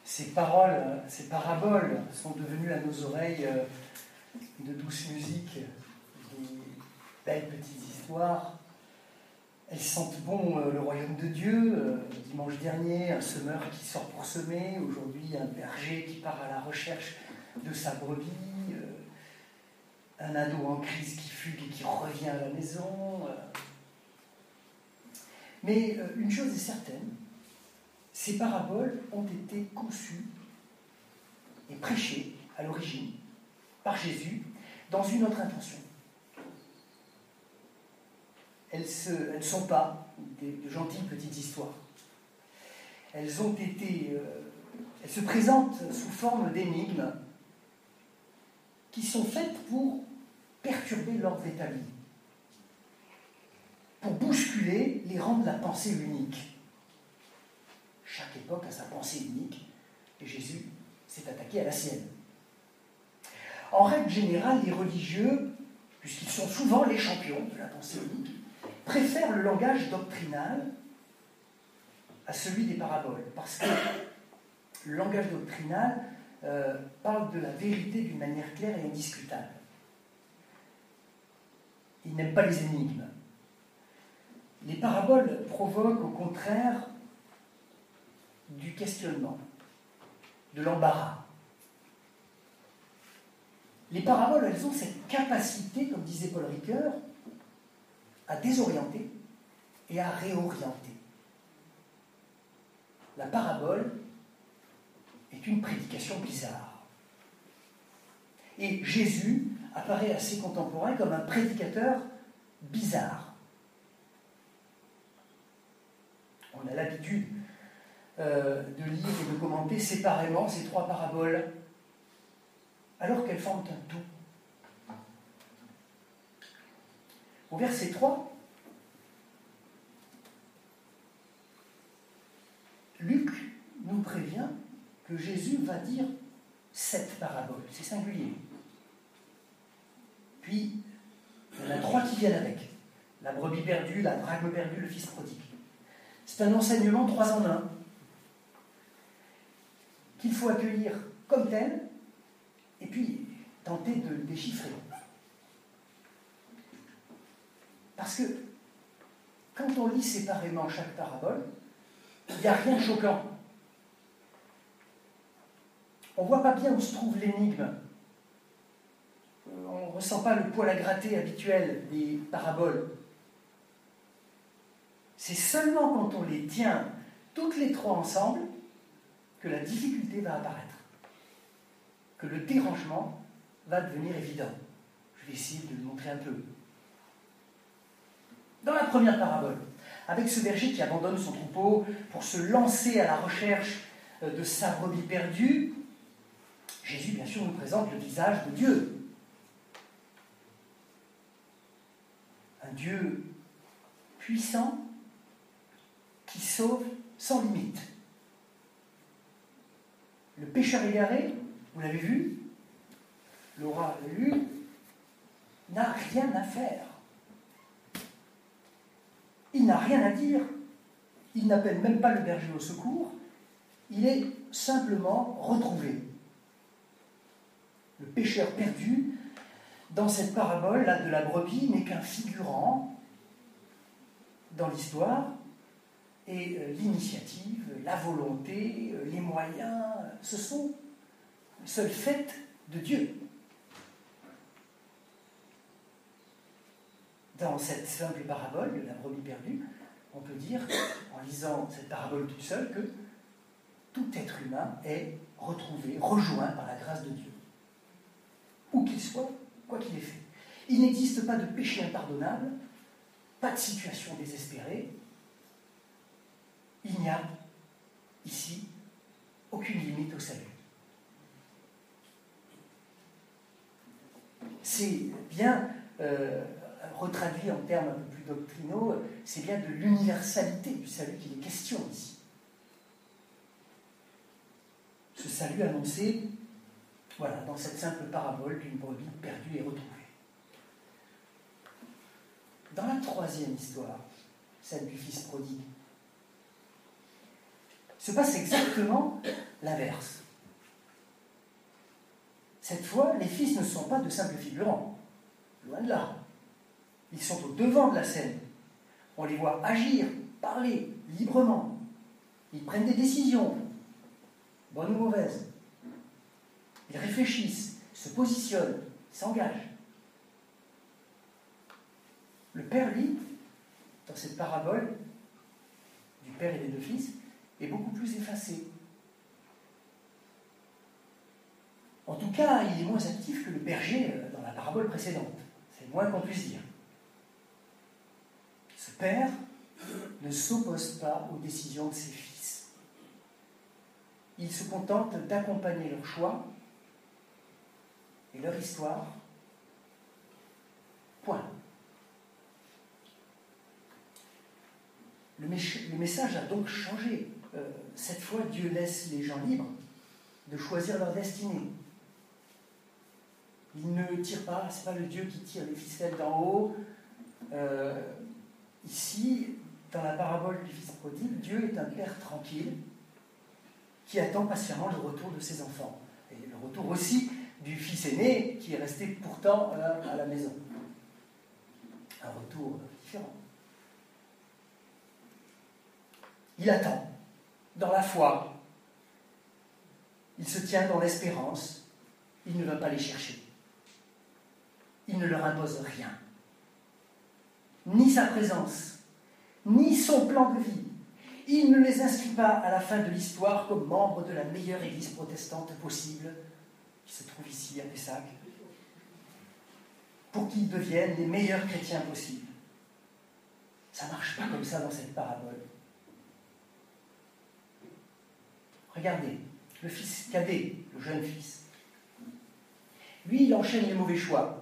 Ces paroles, ces paraboles sont devenues à nos oreilles de douce musique, des belles petites histoires. Elles sentent bon le royaume de Dieu. Dimanche dernier, un semeur qui sort pour semer. Aujourd'hui, un berger qui part à la recherche de sa brebis. Un ado en crise qui fugue et qui revient à la maison. Mais une chose est certaine, ces paraboles ont été conçues et prêchées à l'origine par Jésus dans une autre intention. Elles ne sont pas de gentilles petites histoires. Elles se présentent sous forme d'énigmes qui sont faites pour perturber l'ordre établi, pour bousculer les rangs de la pensée unique. Chaque époque a sa pensée unique, et Jésus s'est attaqué à la sienne. En règle générale, les religieux, puisqu'ils sont souvent les champions de la pensée unique, préfèrent le langage doctrinal à celui des paraboles, parce que le langage doctrinal parle de la vérité d'une manière claire et indiscutable. Ils n'aiment pas les énigmes. Les paraboles provoquent au contraire du questionnement, de l'embarras. Les paraboles, elles ont cette capacité, comme disait Paul Ricoeur, à désorienter et à réorienter. La parabole est une prédication bizarre. Et Jésus apparaît à ses contemporains comme un prédicateur bizarre. On a l'habitude de lire et de commenter séparément ces trois paraboles, alors qu'elles forment un tout. Au verset 3, Luc nous prévient que Jésus va dire 7 paraboles, c'est singulier. Puis, il y en a 3 qui viennent avec. La brebis perdue, la drachme perdue, le fils prodigue. C'est un enseignement 3 en 1, qu'il faut accueillir comme tel, et puis tenter de le déchiffrer. Parce que, quand on lit séparément chaque parabole, il n'y a rien de choquant. On ne voit pas bien où se trouve l'énigme. On ne ressent pas le poil à gratter habituel des paraboles. C'est seulement quand on les tient toutes les 3 ensemble que la difficulté va apparaître, que le dérangement va devenir évident. Je vais essayer de le montrer un peu. Dans la première parabole, avec ce berger qui abandonne son troupeau pour se lancer à la recherche de sa brebis perdue, Jésus, bien sûr, nous présente le visage de Dieu. Un Dieu puissant qui sauve sans limite. Le pécheur égaré, vous l'avez vu, l'aura lu, n'a rien à faire. Il n'a rien à dire. Il n'appelle même pas le berger au secours. Il est simplement retrouvé. Le pécheur perdu, dans cette parabole là, de la brebis, n'est qu'un figurant dans l'histoire. Et l'initiative, la volonté, les moyens, ce sont seuls faits de Dieu. Dans cette simple parabole de la brebis perdue, on peut dire, en lisant cette parabole toute seule, que tout être humain est retrouvé, rejoint par la grâce de Dieu. Où qu'il soit, quoi qu'il ait fait. Il n'existe pas de péché impardonnable, pas de situation désespérée. Il n'y a, ici, aucune limite au salut. C'est bien, retraduit en termes un peu plus doctrinaux, c'est bien de l'universalité du salut qu'il est question ici. Ce salut annoncé, voilà, dans cette simple parabole d'une brebis perdue et retrouvée. Dans la troisième histoire, celle du fils prodigue, se passe exactement l'inverse. Cette fois, les fils ne sont pas de simples figurants, loin de là. Ils sont au devant de la scène. On les voit agir, parler librement. Ils prennent des décisions, bonnes ou mauvaises. Ils réfléchissent, se positionnent, s'engagent. Le père, lui, dans cette parabole du père et des deux fils, est beaucoup plus effacé. En tout cas, il est moins actif que le berger dans la parabole précédente. C'est le moins qu'on puisse dire. Ce père ne s'oppose pas aux décisions de ses fils. Il se contente d'accompagner leur choix et leur histoire. Point. Le message a donc changé. Cette fois, Dieu laisse les gens libres de choisir leur destinée. Il ne tire pas, ce n'est pas le Dieu qui tire les ficelles d'en haut. Ici, dans la parabole du fils prodigue, Dieu est un père tranquille qui attend patiemment le retour de ses enfants. Et le retour aussi du fils aîné qui est resté pourtant à la maison. Un retour différent. Il attend, dans la foi. Il se tient dans l'espérance. Il ne va pas les chercher. Il ne leur impose rien. Ni sa présence, ni son plan de vie. Il ne les inscrit pas à la fin de l'histoire comme membres de la meilleure église protestante possible, qui se trouve ici à Pessac, pour qu'ils deviennent les meilleurs chrétiens possibles. Ça ne marche pas comme ça dans cette parabole. Regardez, le fils cadet, le jeune fils. Lui, il enchaîne les mauvais choix.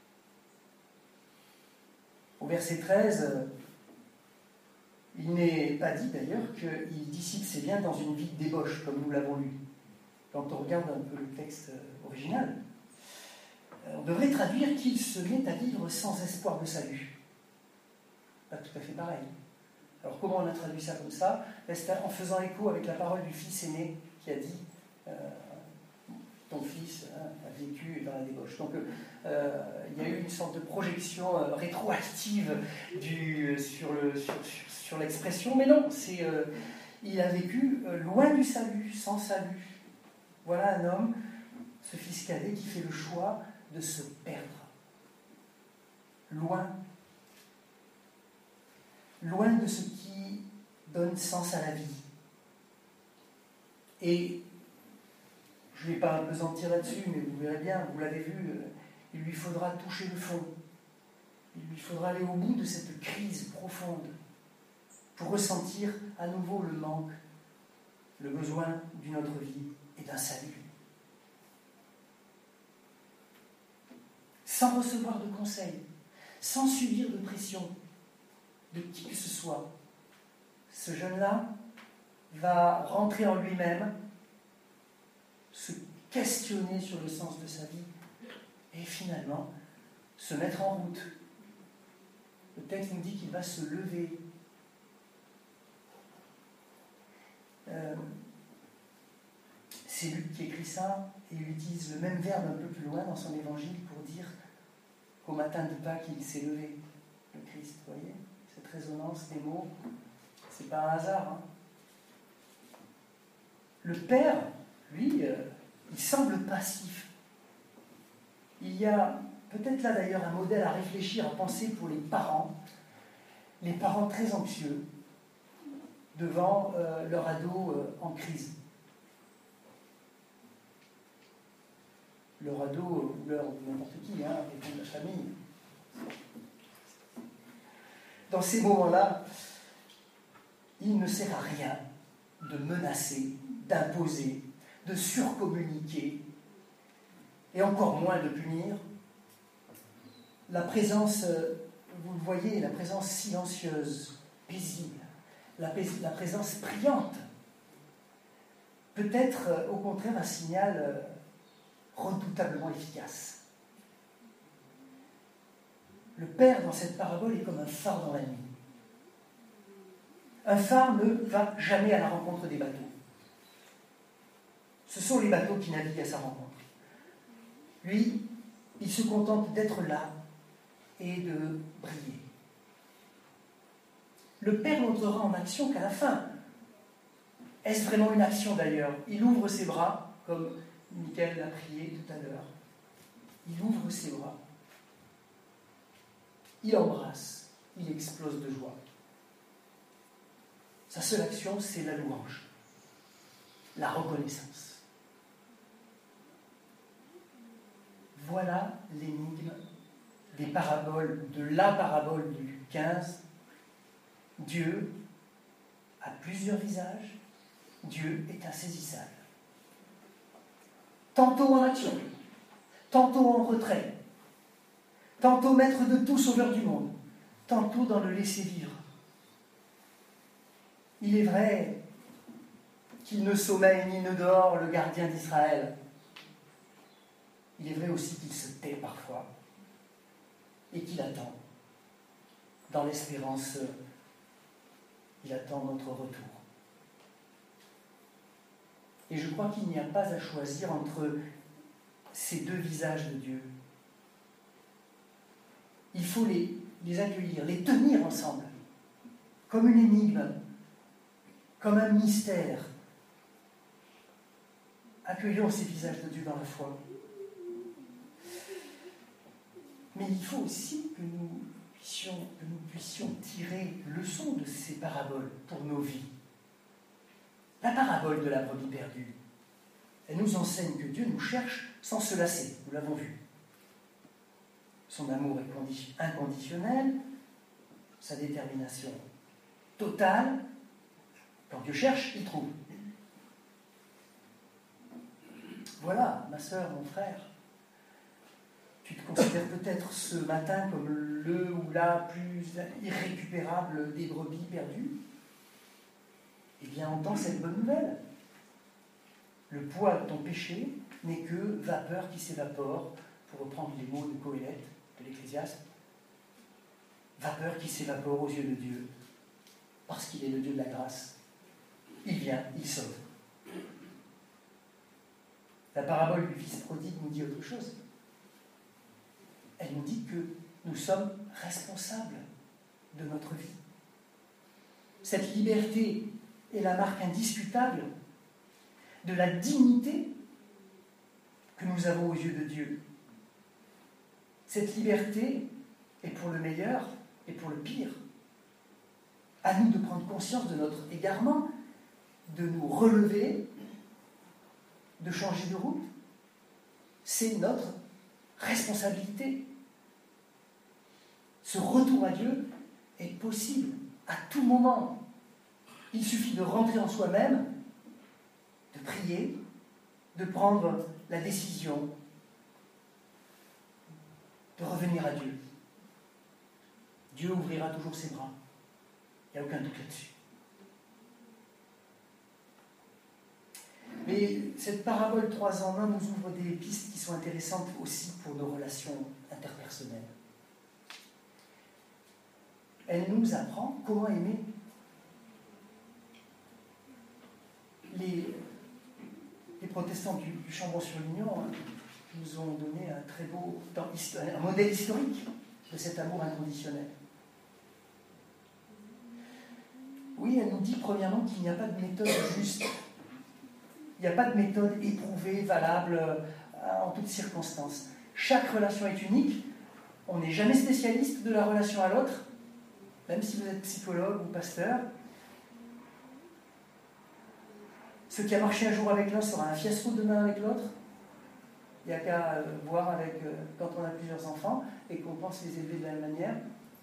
Au verset 13, il n'est pas dit d'ailleurs qu'il dissipe ses biens dans une vie de débauche, comme nous l'avons lu. Quand on regarde un peu le texte original, on devrait traduire qu'il se met à vivre sans espoir de salut. Pas tout à fait pareil. Alors comment on a traduit ça comme ça? C'est en faisant écho avec la parole du fils aîné qui a dit ton fils a vécu dans la débauche. Donc il y a eu une sorte de projection rétroactive sur l'expression, mais non, il a vécu loin du salut, sans salut. Voilà un homme, ce fils cadet, qui fait le choix de se perdre. Loin de ce qui donne sens à la vie. Et je ne vais pas m'apesantir là-dessus, mais vous verrez bien, vous l'avez vu, il lui faudra toucher le fond. Il lui faudra aller au bout de cette crise profonde pour ressentir à nouveau le manque, le besoin d'une autre vie et d'un salut. Sans recevoir de conseils, sans subir de pression de qui que ce soit, ce jeune-là va rentrer en lui-même, se questionner sur le sens de sa vie et finalement se mettre en route. Le texte nous dit qu'il va se lever. C'est Luc qui écrit ça et il utilise le même verbe un peu plus loin dans son évangile pour dire qu'au matin de Pâques, il s'est levé, le Christ, vous voyez ? Cette résonance des mots, c'est pas un hasard. Hein. Le Père, lui, il semble passif. Il y a peut-être là d'ailleurs un modèle à réfléchir, à penser pour les parents très anxieux devant leur ado en crise. Leur ado ou n'importe qui, quelqu'un de la famille. Dans ces moments-là, il ne sert à rien de menacer, d'imposer, de surcommuniquer, et encore moins de punir. La présence, vous le voyez, la présence silencieuse, paisible, la présence priante, peut être au contraire un signal redoutablement efficace. Le Père, dans cette parabole, est comme un phare dans la nuit. Un phare ne va jamais à la rencontre des bateaux. Ce sont les bateaux qui naviguent à sa rencontre. Lui, il se contente d'être là et de briller. Le Père n'entrera en action qu'à la fin. Est-ce vraiment une action d'ailleurs? Il ouvre ses bras, comme Michael l'a prié tout à l'heure. Il ouvre ses bras. Il embrasse. Il explose de joie. Sa seule action, c'est la louange, la reconnaissance. Voilà l'énigme des paraboles, de la parabole du 15. Dieu a plusieurs visages. Dieu est insaisissable. Tantôt en action, tantôt en retrait, tantôt maître de tout, sauveur du monde, tantôt dans le laisser-vivre. Il est vrai qu'il ne sommeille ni ne dort, le gardien d'Israël. Il est vrai aussi qu'il se tait parfois et qu'il attend. Dans l'espérance, il attend notre retour. Et je crois qu'il n'y a pas à choisir entre ces deux visages de Dieu. Il faut les accueillir, les tenir ensemble, comme une énigme, comme un mystère. Accueillons ces visages de Dieu dans la foi. Mais il faut aussi que nous puissions tirer leçon de ces paraboles pour nos vies. La parabole de la brebis perdue, elle nous enseigne que Dieu nous cherche sans se lasser, nous l'avons vu. Son amour est inconditionnel, sa détermination totale. Quand Dieu cherche, il trouve. Voilà, ma sœur, mon frère, tu te considères peut-être ce matin comme le ou la plus irrécupérable des brebis perdues. Eh bien, entends cette bonne nouvelle. Le poids de ton péché n'est que vapeur qui s'évapore, pour reprendre les mots de Coëlette, de l'Ecclésiaste. Vapeur qui s'évapore aux yeux de Dieu, parce qu'il est le Dieu de la grâce. Il vient, il sauve. La parabole du fils prodigue nous dit autre chose. Elle nous dit que nous sommes responsables de notre vie. Cette liberté est la marque indiscutable de la dignité que nous avons aux yeux de Dieu. Cette liberté est pour le meilleur et pour le pire. À nous de prendre conscience de notre égarement, de nous relever, de changer de route. C'est notre responsabilité. Ce retour à Dieu est possible à tout moment. Il suffit de rentrer en soi-même, de prier, de prendre la décision de revenir à Dieu. Dieu ouvrira toujours ses bras. Il n'y a aucun doute là-dessus. Mais cette parabole 3 en 1 nous ouvre des pistes qui sont intéressantes aussi pour nos relations interpersonnelles. Elle nous apprend comment aimer. Les protestants du Chambon-sur-Lignon nous ont donné un très beau un modèle historique de cet amour inconditionnel. Oui, elle nous dit premièrement qu'il n'y a pas de méthode juste. Il n'y a pas de méthode éprouvée, valable en toutes circonstances. Chaque relation est unique. On n'est jamais spécialiste de la relation à l'autre, même si vous êtes psychologue ou pasteur. Ce qui a marché un jour avec l'un sera un fiasco demain avec l'autre. Il n'y a qu'à voir avec quand on a plusieurs enfants et qu'on pense les élever de la même manière.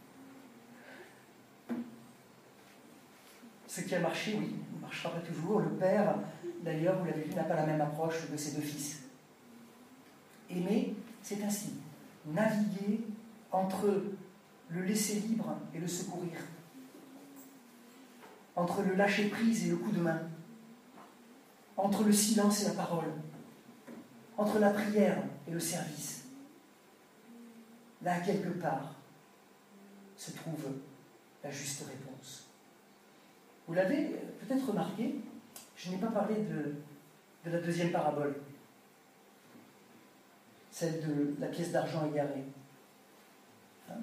Ce qui a marché, oui, ne marchera pas toujours. Le père, d'ailleurs, vous l'avez vu, n'a pas la même approche de ses deux fils. Aimer, c'est ainsi. Naviguer entre le laisser libre et le secourir. Entre le lâcher prise et le coup de main. Entre le silence et la parole. Entre la prière et le service. Là, quelque part, se trouve la juste réponse. Vous l'avez peut-être remarqué, je n'ai pas parlé de la deuxième parabole, celle de la pièce d'argent égarée. Hein?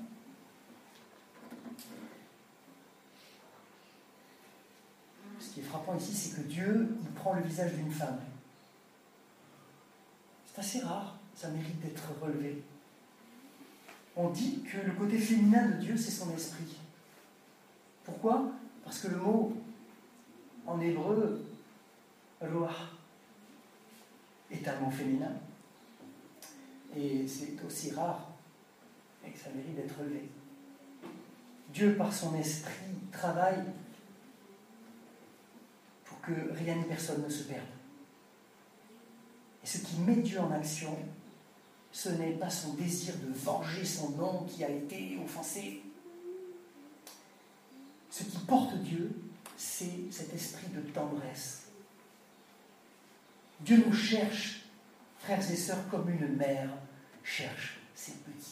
Ce qui est frappant ici, c'est que Dieu, il prend le visage d'une femme. C'est assez rare, ça mérite d'être relevé. On dit que le côté féminin de Dieu, c'est son esprit. Pourquoi? Parce que le mot, en hébreu, roach, est un mot féminin. Et c'est aussi rare, et que ça mérite d'être relevé. Dieu, par son esprit, travaille pour que rien ni personne ne se perde. Et ce qui met Dieu en action, ce n'est pas son désir de venger son nom qui a été offensé. Ce qui porte Dieu, c'est cet esprit de tendresse. Dieu nous cherche, frères et sœurs, comme une mère cherche ses petits.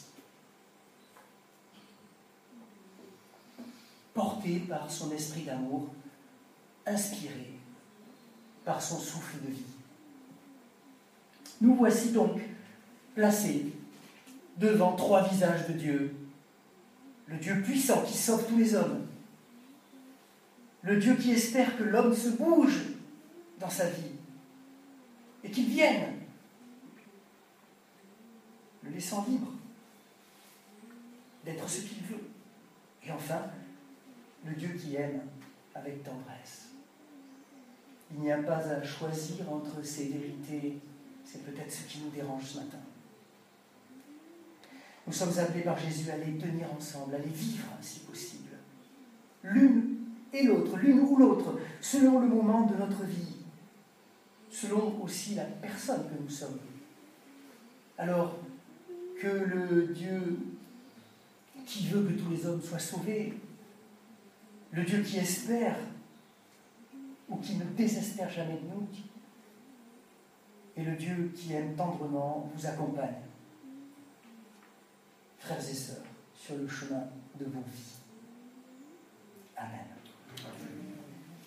Porté par son esprit d'amour, inspiré par son souffle de vie. Nous voici donc placés devant trois visages de Dieu. Le Dieu puissant qui sauve tous les hommes. Le Dieu qui espère que l'homme se bouge dans sa vie et qu'il vienne, le laissant libre d'être ce qu'il veut. Et enfin, le Dieu qui aime avec tendresse. Il n'y a pas à choisir entre ces vérités, c'est peut-être ce qui nous dérange ce matin. Nous sommes appelés par Jésus à les tenir ensemble, à les vivre si possible. L'une et l'autre, l'une ou l'autre, selon le moment de notre vie, selon aussi la personne que nous sommes. Alors que le Dieu qui veut que tous les hommes soient sauvés, le Dieu qui espère ou qui ne désespère jamais de nous, et le Dieu qui aime tendrement vous accompagne, frères et sœurs, sur le chemin de vos vies.